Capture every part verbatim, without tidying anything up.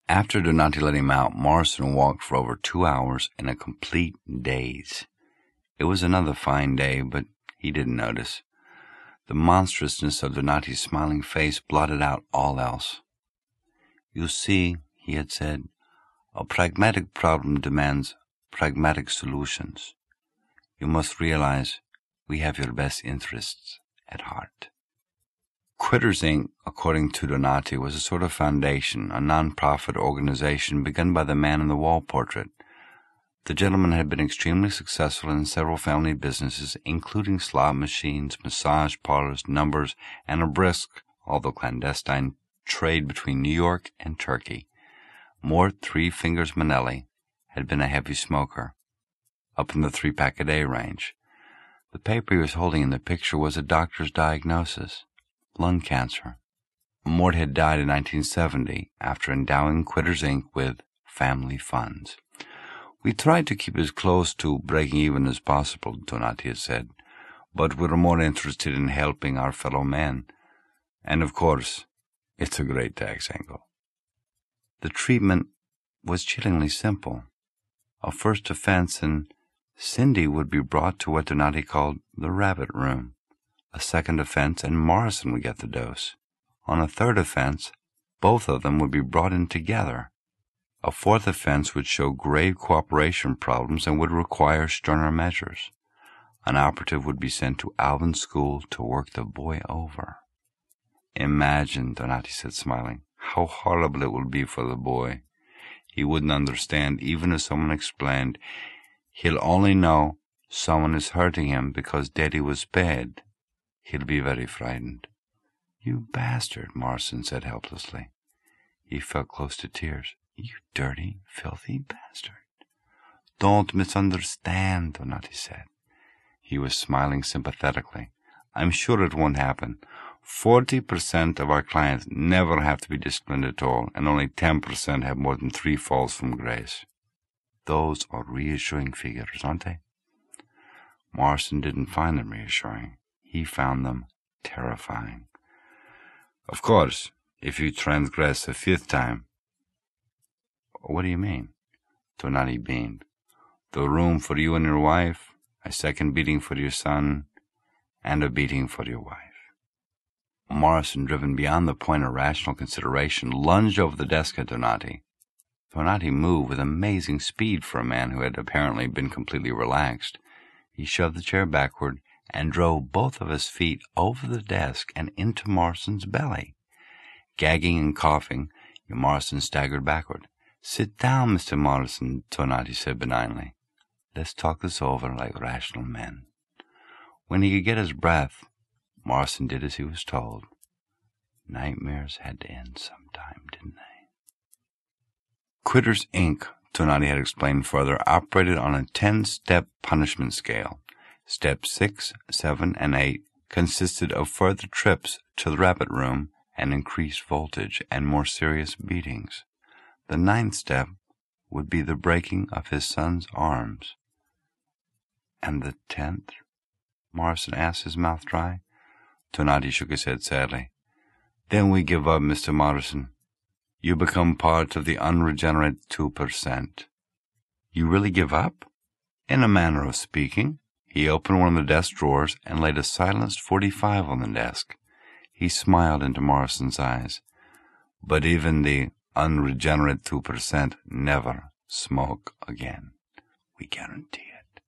After Donati let him out, Morrison walked for over two hours in a complete daze. It was another fine day, but he didn't notice. The monstrousness of Donati's smiling face blotted out all else. "You see," he had said, "a pragmatic problem demands pragmatic solutions. You must realize we have your best interests at heart." Quitters, Incorporated, according to Donati, was a sort of foundation, a non-profit organization begun by the man in the wall portrait. The gentleman had been extremely successful in several family businesses, including slot machines, massage parlors, numbers, and a brisk, although clandestine, trade between New York and Turkey. Mort Three Fingers Manelli had been a heavy smoker, up in the three-pack-a-day range. The paper he was holding in the picture was a doctor's diagnosis. Lung cancer. Mort had died in nineteen seventy after endowing Quitters, Incorporated with family funds. "We tried to keep as close to breaking even as possible," Donati had said, "but we're more interested in helping our fellow men. And, of course, it's a great tax angle." The treatment was chillingly simple. A first offense, and Cindy would be brought to what Donati called the rabbit room. A second offense, and Morrison would get the dose. On a third offense, both of them would be brought in together. A fourth offense would show grave cooperation problems and would require sterner measures. An operative would be sent to Alvin's school to work the boy over. "Imagine," Donati said, smiling, "how horrible it will be for the boy. He wouldn't understand even if someone explained. He'll only know someone is hurting him because Daddy was bad. He'll be very frightened." "You bastard," Morrison said helplessly. He felt close to tears. "You dirty, filthy bastard." "Don't misunderstand," Donati said. He was smiling sympathetically. "I'm sure it won't happen. Forty percent of our clients never have to be disciplined at all, and only ten percent have more than three falls from grace. Those are reassuring figures, aren't they?" Morrison didn't find them reassuring. He found them terrifying. "Of course, if you transgress a fifth time—" "What do you mean?" Donati beamed. "The room for you and your wife, a second beating for your son, and a beating for your wife." Morrison, driven beyond the point of rational consideration, lunged over the desk at Donati. Donati moved with amazing speed for a man who had apparently been completely relaxed. He shoved the chair backward and drove both of his feet over the desk and into Morrison's belly. Gagging and coughing, Morrison staggered backward. "Sit down, Mister Morrison," Donati said benignly. "Let's talk this over like rational men." When he could get his breath, Morrison did as he was told. Nightmares had to end sometime, didn't they? Quitters, Incorporated, Donati had explained further, operated on a ten-step punishment scale. Steps six, seven, and eight consisted of further trips to the rabbit room and increased voltage and more serious beatings. The ninth step would be the breaking of his son's arms. "And the tenth?" Morrison asked, his mouth dry. Donati shook his head sadly. "Then we give up, Mister Morrison. You become part of the unregenerate two percent. "You really give up?" "In a manner of speaking." He opened one of the desk drawers and laid a silenced forty-five on the desk. He smiled into Morrison's eyes. "But even the unregenerate two percent never smoke again. We guarantee it."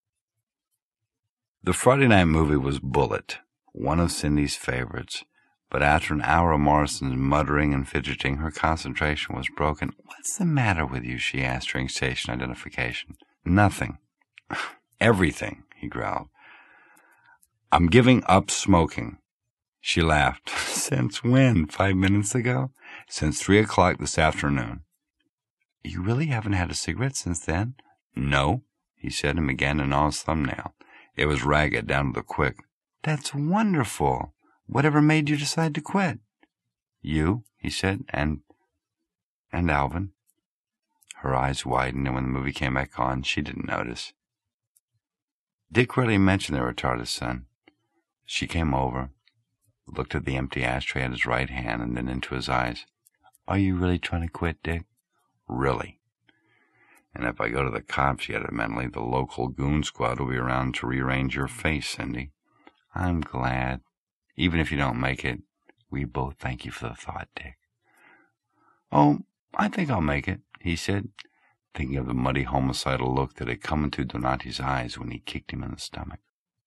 The Friday night movie was Bullet, one of Cindy's favorites, but after an hour of Morrison's muttering and fidgeting, her concentration was broken. "What's the matter with you?" she asked during station identification. "Nothing. Everything," he growled. "I'm giving up smoking." She laughed. "Since when? Five minutes ago?" "Since three o'clock this afternoon." "You really haven't had a cigarette since then?" "No," he said, and began to gnaw his thumbnail. It was ragged down to the quick. "That's wonderful. Whatever made you decide to quit?" "You," he said, and, and Alvin. Her eyes widened, and when the movie came back on, she didn't notice. Dick rarely mentioned their retarded son. She came over, looked at the empty ashtray at his right hand, and then into his eyes. Are you really trying to quit, Dick? Really. And if I go to the cops, she added mentally, the local goon squad will be around to rearrange your face, Cindy. I'm glad. Even if you don't make it, we both thank you for the thought, Dick. Oh, I think I'll make it, he said, thinking of the muddy homicidal look that had come into Donati's eyes when he kicked him in the stomach.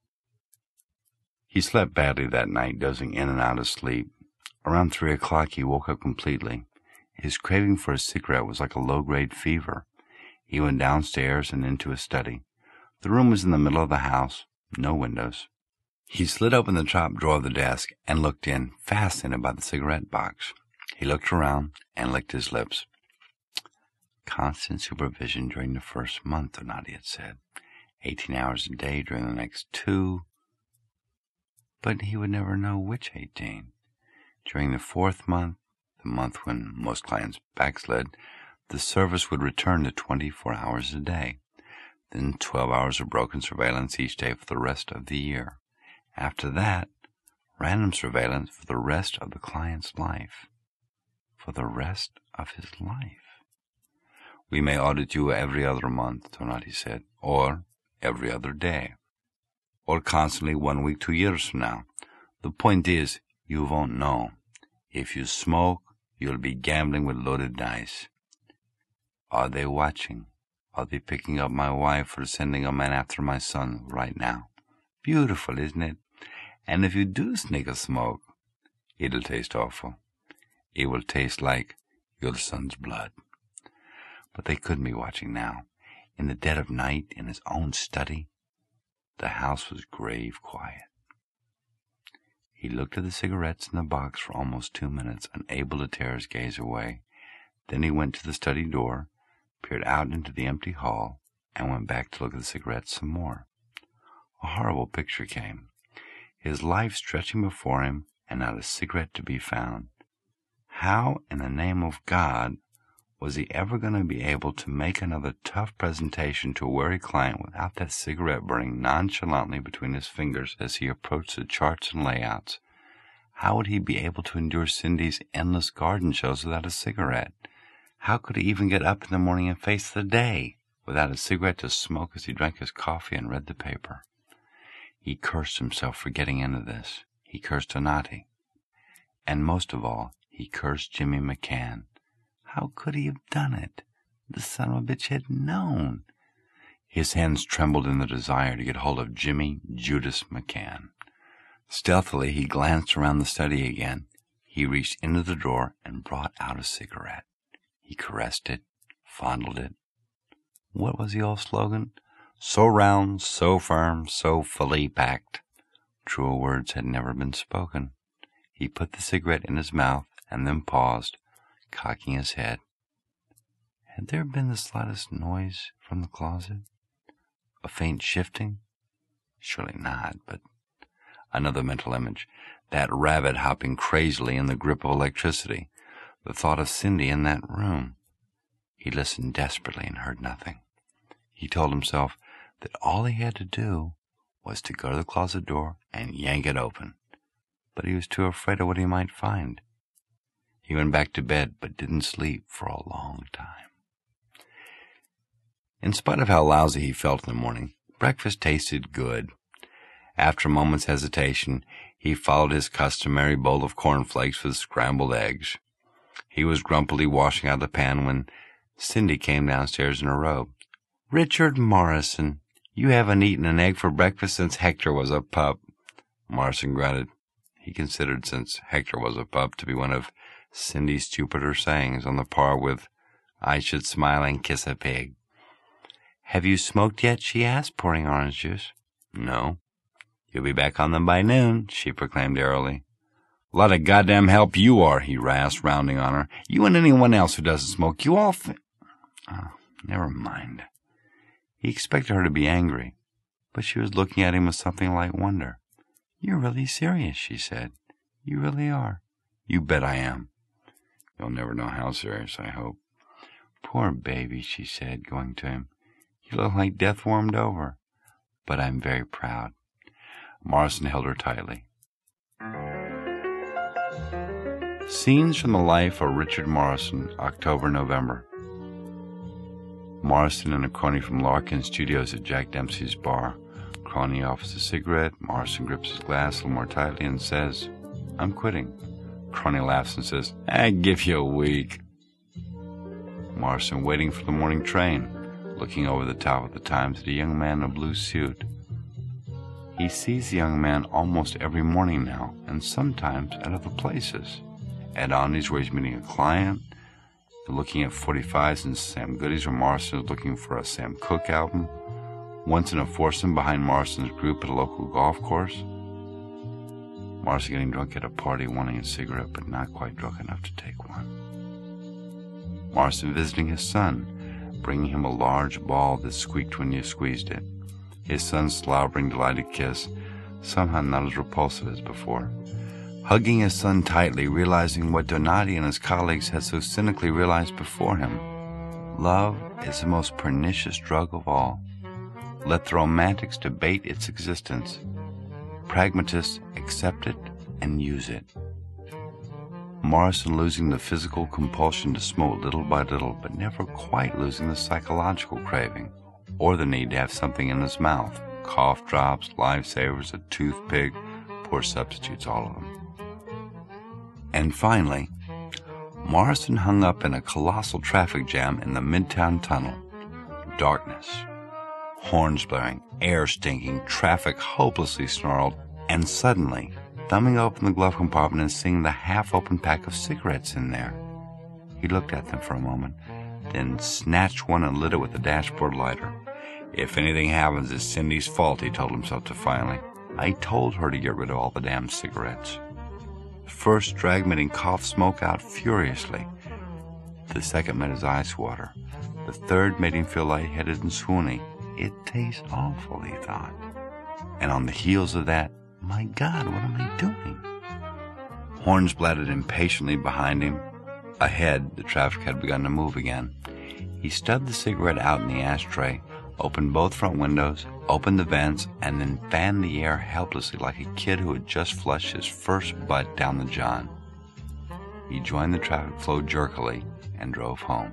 He slept badly that night, dozing in and out of sleep. Around three o'clock he woke up completely. His craving for a cigarette was like a low-grade fever. He went downstairs and into his study. The room was in the middle of the house, no windows. He slid open the top drawer of the desk and looked in, fascinated by the cigarette box. He looked around and licked his lips. Constant supervision during the first month, Donati had said. Eighteen hours a day during the next two. But he would never know which eighteen. During the fourth month, the month when most clients backslid, the service would return to twenty-four hours a day, then twelve hours of broken surveillance each day for the rest of the year. After that, random surveillance for the rest of the client's life. For the rest of his life. We may audit you every other month, Donati said, or every other day, or constantly one week, two years from now. The point is, you won't know. If you smoke, you'll be gambling with loaded dice. Are they watching? Are they picking up my wife or sending a man after my son right now? Beautiful, isn't it? And if you do sneak a smoke, it'll taste awful. It will taste like your son's blood. But they couldn't be watching now. In the dead of night, in his own study, the house was grave quiet. He looked at the cigarettes in the box for almost two minutes, unable to tear his gaze away. Then he went to the study door, peered out into the empty hall, and went back to look at the cigarettes some more. A horrible picture came. His life stretching before him, and not a cigarette to be found. How, in the name of God, was he ever going to be able to make another tough presentation to a weary client without that cigarette burning nonchalantly between his fingers as he approached the charts and layouts? How would he be able to endure Cindy's endless garden shows without a cigarette? How could he even get up in the morning and face the day without a cigarette to smoke as he drank his coffee and read the paper? He cursed himself for getting into this. He cursed Donati. And most of all, he cursed Jimmy McCann. How could he have done it? The son of a bitch had known. His hands trembled in the desire to get hold of Jimmy Judas McCann. Stealthily, he glanced around the study again. He reached into the drawer and brought out a cigarette. He caressed it, fondled it. What was the old slogan? So round, so firm, so fully packed. Truer words had never been spoken. He put the cigarette in his mouth and then paused, cocking his head. Had there been the slightest noise from the closet? A faint shifting? Surely not, but another mental image. That rabbit hopping crazily in the grip of electricity. The thought of Cindy in that room. He listened desperately and heard nothing. He told himself that all he had to do was to go to the closet door and yank it open. But he was too afraid of what he might find. He went back to bed, but didn't sleep for a long time. In spite of how lousy he felt in the morning, breakfast tasted good. After a moment's hesitation, he followed his customary bowl of cornflakes with scrambled eggs. He was grumpily washing out the pan when Cindy came downstairs in her robe. "Richard Morrison, you haven't eaten an egg for breakfast since Hector was a pup." Morrison grunted. He considered since Hector was a pup to be one of Cindy's stupider sayings, on the par with, "I should smile and kiss a pig." "Have you smoked yet?" she asked, pouring orange juice. "No." "You'll be back on them by noon," she proclaimed airily. "Lot of goddamn help you are," he rasped, rounding on her. "You and anyone else who doesn't smoke. You all fi—" Oh, never mind. He expected her to be angry, but she was looking at him with something like wonder. "You're really serious," she said. "You really are." "You bet I am." "You'll never know how serious, I hope." "Poor baby," she said, going to him. "You look like death warmed over. But I'm very proud." Morrison held her tightly. Scenes from the life of Richard Morrison, October-November. Morrison and a crony from Larkin Studios at Jack Dempsey's bar. Crony offers a cigarette. Morrison grips his glass a little more tightly and says, "I'm quitting." Crony laughs and says, "I give you a week." Morrison waiting for the morning train, looking over the top of the Times at a young man in a blue suit. He sees the young man almost every morning now, and sometimes at other places. At Andy's where he's meeting a client, looking at forty-fives and Sam Goody's where Morrison is looking for a Sam Cooke album, once in a foursome behind Morrison's group at a local golf course. Morrison getting drunk at a party, wanting a cigarette, but not quite drunk enough to take one. Morrison visiting his son, bringing him a large ball that squeaked when you squeezed it. His son slobbering delighted kiss, somehow not as repulsive as before. Hugging his son tightly, realizing what Donati and his colleagues had so cynically realized before him. Love is the most pernicious drug of all. Let the romantics debate its existence. Pragmatists accept it and use it. Morrison losing the physical compulsion to smoke little by little, but never quite losing the psychological craving, or the need to have something in his mouth. Cough drops, lifesavers, a toothpick, poor substitutes, all of them. And finally, Morrison hung up in a colossal traffic jam in the Midtown Tunnel. Darkness. Horns blaring, air stinking, traffic hopelessly snarled, and suddenly, thumbing open the glove compartment and seeing the half-open pack of cigarettes in there. He looked at them for a moment, then snatched one and lit it with a dashboard lighter. If anything happens, it's Cindy's fault, he told himself defiantly. I told her to get rid of all the damn cigarettes. First drag made him cough smoke out furiously. The second made his eyes water. The third made him feel lightheaded and swoony. It tastes awful, he thought. And on the heels of that, my God, what am I doing? Horns blatted impatiently behind him. Ahead, the traffic had begun to move again. He stubbed the cigarette out in the ashtray, opened both front windows, opened the vents, and then fanned the air helplessly like a kid who had just flushed his first butt down the john. He joined the traffic flow jerkily and drove home.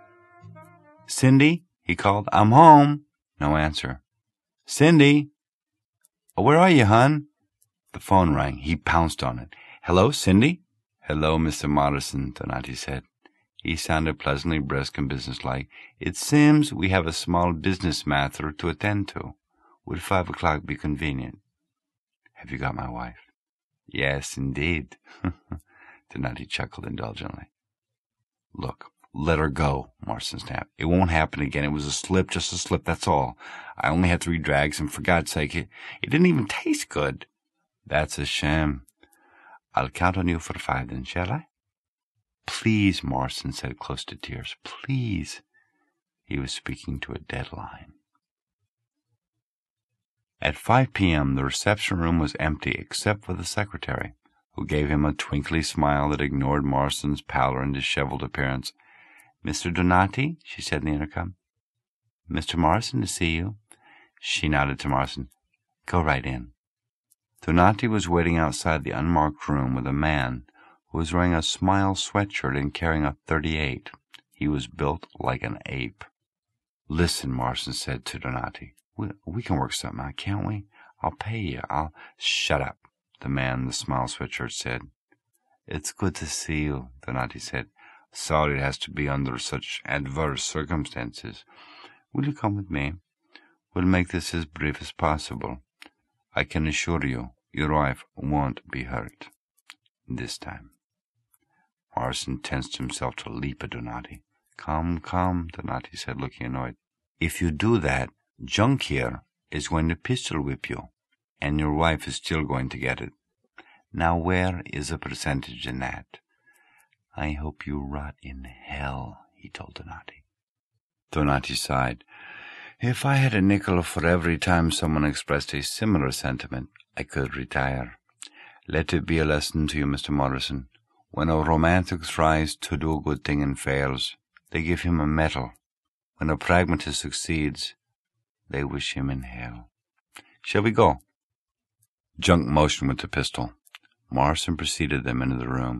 "Cindy," he called, "I'm home." No answer. "Cindy." "Oh, where are you, hon?" The phone rang. He pounced on it. "Hello, Cindy?" "Hello, Mister Morrison," Donati said. He sounded pleasantly brisk and businesslike. "It seems we have a small business matter to attend to. Would five o'clock be convenient?" "Have you got my wife?" "Yes, indeed." Donati chuckled indulgently. "Look, let her go," Morrison snapped. "It won't happen again. It was a slip, just a slip, that's all. I only had three drags, and for God's sake, it, it didn't even taste good." "That's a shame. I'll count on you for five then, shall I?" "Please," Morrison said, close to tears. "Please." He was speaking to a deadline. At five p.m., the reception room was empty except for the secretary, who gave him a twinkly smile that ignored Morrison's pallor and disheveled appearance. "Mister Donati," she said in the intercom. "Mister Morrison to see you." She nodded to Morrison. "Go right in." Donati was waiting outside the unmarked room with a man who was wearing a smile sweatshirt and carrying a thirty-eight. He was built like an ape. "Listen," Morrison said to Donati. We, we can work something out, can't we? I'll pay you. I'll... Shut up, the man in the smile sweatshirt said. "It's good to see you," Donati said. "Sorry it has to be under such adverse circumstances. Will you come with me? We'll make this as brief as possible. I can assure you, your wife won't be hurt. This time." Morrison tensed himself to leap at Donati. "Come, come," Donati said, looking annoyed. "If you do that, Junk here is going to pistol whip you, and your wife is still going to get it. Now where is the percentage in that?" "I hope you rot in hell," he told Donati. Donati sighed. "If I had a nickel for every time someone expressed a similar sentiment, I could retire. Let it be a lesson to you, Mister Morrison. When a romantic tries to do a good thing and fails, they give him a medal. When a pragmatist succeeds, they wish him in hell. Shall we go?" Junk motioned with the pistol. Morrison preceded them into the room.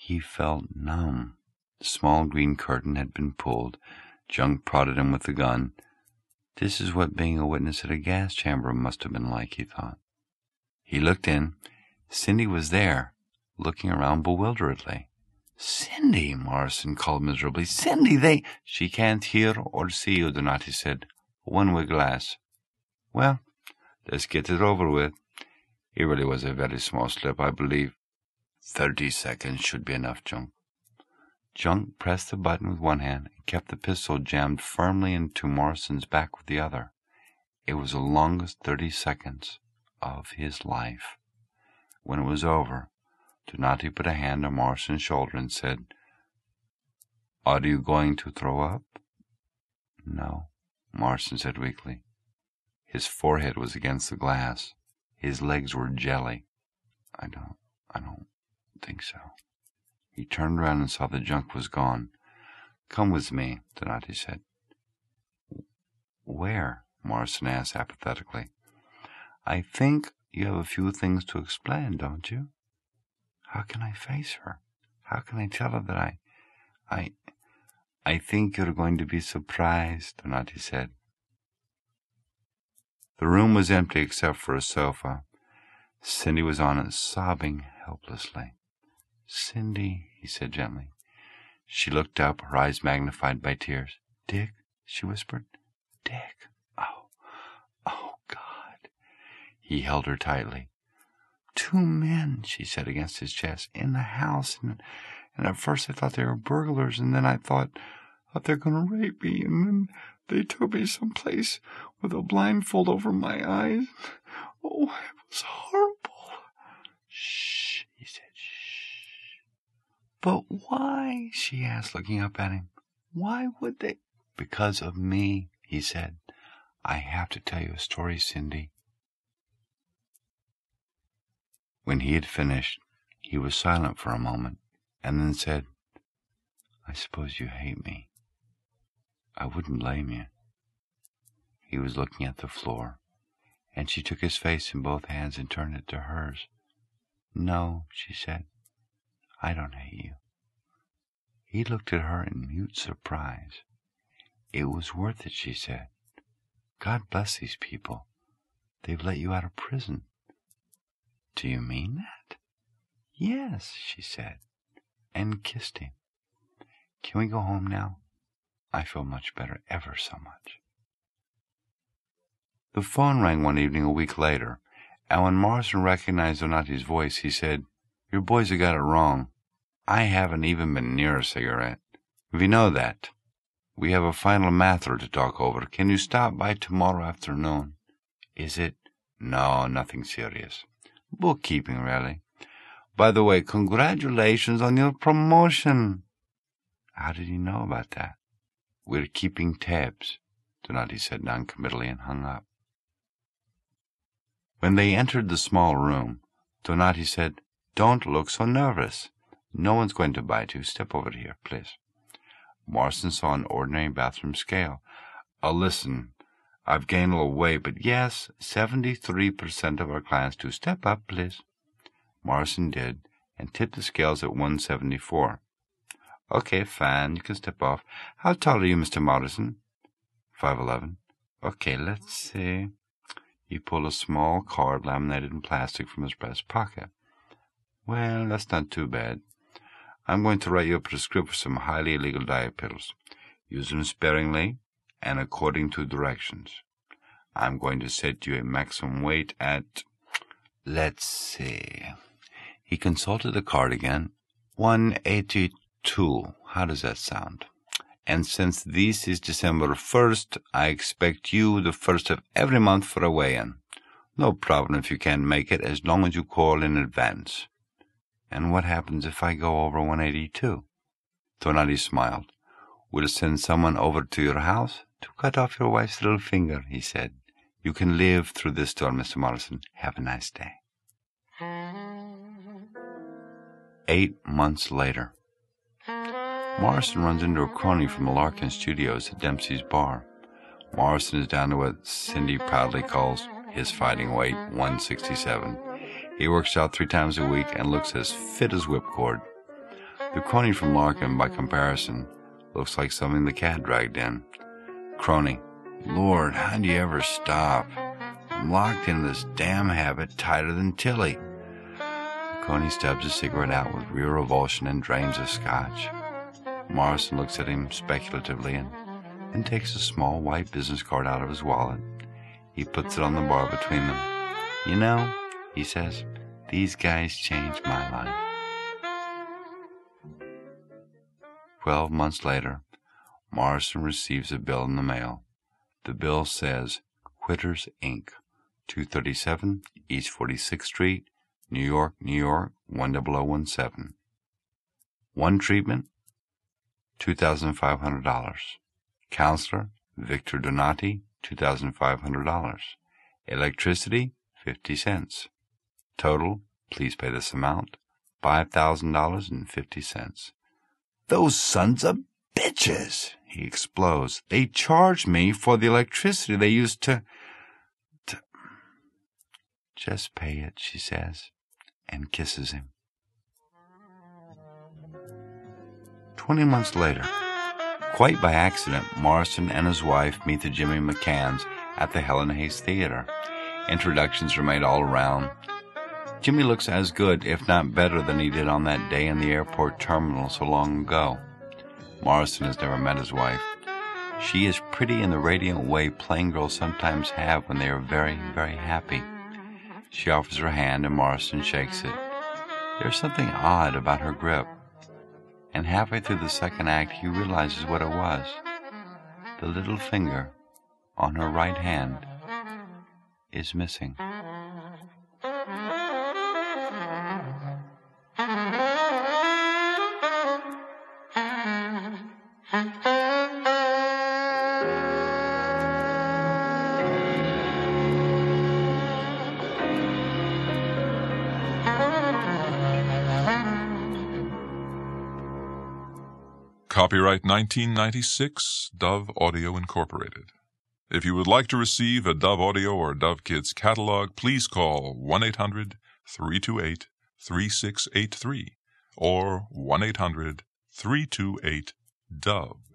He felt numb. The small green curtain had been pulled. Junk prodded him with the gun. This is what being a witness at a gas chamber must have been like, he thought. He looked in. Cindy was there, looking around bewilderedly. Cindy, Morrison called miserably. Cindy, they... She can't hear or see you, Donati said. One-way glass. Well, let's get it over with. It really was a very small slip, I believe. Thirty seconds should be enough, Junk. Junk pressed the button with one hand and kept the pistol jammed firmly into Morrison's back with the other. It was the longest thirty seconds of his life. When it was over, Donati put a hand on Morrison's shoulder and said, Are you going to throw up? No, Morrison said weakly. His forehead was against the glass. His legs were jelly. I don't, I don't think so. He turned around and saw the Junk was gone. Come with me, Donati said. Where? Morrison asked apathetically. I think you have a few things to explain, don't you? How can I face her? How can I tell her that I... I... I think you're going to be surprised, Donati said. The room was empty except for a sofa. Cindy was on it, sobbing helplessly. Cindy, he said gently. She looked up, her eyes magnified by tears. Dick, she whispered. Dick. Oh, oh, God. He held her tightly. Two men, she said against his chest, in the house, and, and at first I thought they were burglars, and then I thought, thought they're going to rape me, and then they took me someplace with a blindfold over my eyes. Oh, it was horrible. Shh, he said, shh. But why, she asked, looking up at him. Why would they? Because of me, he said. I have to tell you a story, Cindy. When he had finished, he was silent for a moment, and then said, I suppose you hate me. I wouldn't blame you. He was looking at the floor, and she took his face in both hands and turned it to hers. No, she said, I don't hate you. He looked at her in mute surprise. It was worth it, she said. God bless these people. They've let you out of prison. Do you mean that? Yes, she said, and kissed him. Can we go home now? I feel much better, ever so much. The phone rang one evening a week later, and when Morrison recognized Donati's voice, he said, Your boys have got it wrong. I haven't even been near a cigarette. We know that. We have a final matter to talk over. Can you stop by tomorrow afternoon? Is it? No, nothing serious. Bookkeeping, really. By the way, congratulations on your promotion. How did you know about that? We're keeping tabs, Donati said noncommittally and hung up. When they entered the small room, Donati said, Don't look so nervous. No one's going to bite you. Step over here, please. Morrison saw an ordinary bathroom scale. Oh, listen, I've gained a little weight, but yes, seventy-three percent of our clients do. Step up, please. Morrison did, and tipped the scales at one seventy-four. Okay, fine, you can step off. How tall are you, Mister Morrison? Five eleven. Okay, let's see. He pulled a small card laminated in plastic from his breast pocket. Well, that's not too bad. I'm going to write you a prescription for some highly illegal diet pills. Use them sparingly and according to directions. I'm going to set you a maximum weight at, let's see. He consulted the card again. one eighty-two. How does that sound? And since this is December first, I expect you the first of every month for a weigh-in. No problem if you can't make it, as long as you call in advance. And what happens if I go over one eighty-two? Donati smiled. We'll send someone over to your house to cut off your wife's little finger, he said. You can live through this storm, Mister Morrison. Have a nice day. Eight months later. Morrison runs into a crony from the Larkin Studios at Dempsey's bar. Morrison is down to what Cindy proudly calls his fighting weight, one sixty-seven. He works out three times a week and looks as fit as whipcord. The crony from Larkin, by comparison, looks like something the cat dragged in. Crony, Lord, how do you ever stop? I'm locked in this damn habit tighter than Tilly. The crony stubs a cigarette out with real revulsion and drains a scotch. Morrison looks at him speculatively and then takes a small white business card out of his wallet. He puts it on the bar between them. You know, he says, these guys changed my life. Twelve months later, Morrison receives a bill in the mail. The bill says, Quitters, Incorporated, two thirty-seven East forty-sixth Street, New York, New York, one zero zero one seven. One treatment, two thousand five hundred dollars. Counselor, Victor Donati, two thousand five hundred dollars. Electricity, fifty cents. Total, please pay this amount, five thousand dollars and fifty cents. Those sons of bitches, he explodes. They charged me for the electricity they used to... to... Just pay it, she says, and kisses him. Twenty months later, quite by accident, Morrison and his wife meet the Jimmy McCanns at the Helen Hayes Theater. Introductions are made all around. Jimmy looks as good, if not better, than he did on that day in the airport terminal so long ago. Morrison has never met his wife. She is pretty in the radiant way plain girls sometimes have when they are very, very happy. She offers her hand and Morrison shakes it. There's something odd about her grip. And halfway through the second act, he realizes what it was. The little finger on her right hand is missing. Copyright nineteen ninety-six, Dove Audio Incorporated. If you would like to receive a Dove Audio or Dove Kids catalog, please call one eight hundred, three two eight, three six eight three or one eight hundred, three two eight, D O V E.